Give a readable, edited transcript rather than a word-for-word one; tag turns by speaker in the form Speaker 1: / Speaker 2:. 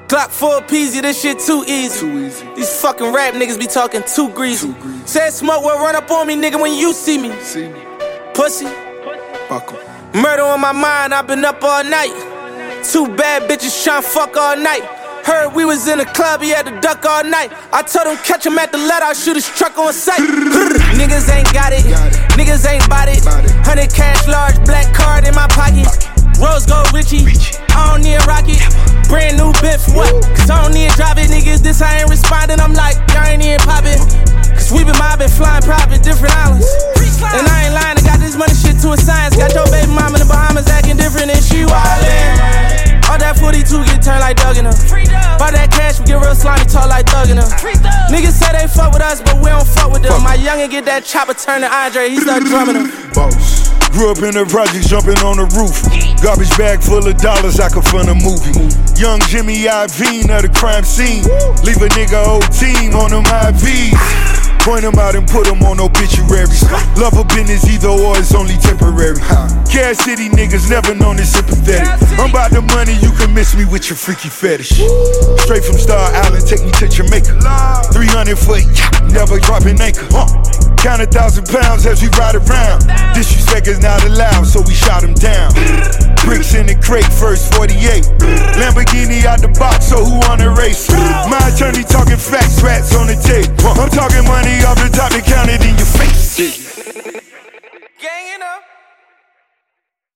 Speaker 1: Glock 4 peasy, this shit too easy. These fucking rap niggas be talking too greasy. Said smoke will run up on me, nigga, when you see me. Pussy. Murder on my mind, I been up all night. 2 bad bitches tryna fuck all night. Heard we was in the club, he had to duck all night. I told him catch him at the let, I'll shoot his truck on sight. Niggas ain't got it, niggas ain't bought it. 100 cash, large black card in my pocket. Rose gold Richie, I don't need a rocket. Brand new bit for what? Cause I don't need to drive it, niggas. This I ain't responding, I'm like, y'all ain't even poppin'. Cause we been mobbing, flying private, different islands. And I ain't lying, I got this money shit to a science. Got your baby mama in the Bahamas acting different and she wildin'. All that 42 get turned like Duggan up. All that cash we get real slimy, talk like thuggin' up. Niggas say they fuck with us, but we don't fuck with them. My youngin' get that chopper turn to Andre, he start drumming them.
Speaker 2: Boss. Grew up in the projects, jumping on the roof. Garbage bag full of dollars, I could fund a movie. Young Jimmy Iovine of the crime scene. Leave a nigga whole team on them IVs. Point them out and put them on obituaries. Love a business either or, it's only temporary. Cash City niggas never known as sympathetic. I'm about the money, you can miss me with your freaky fetish. Straight from Star Island, take me to Jamaica. 300 foot, never dropping anchor. Count 1,000 pounds as we ride around. Disrespect is not allowed, so we shot him down. Bricks in the crate, first 48. Lamborghini out the box, so who wanna race? My attorney talking facts, rats on the tape. I'm talking money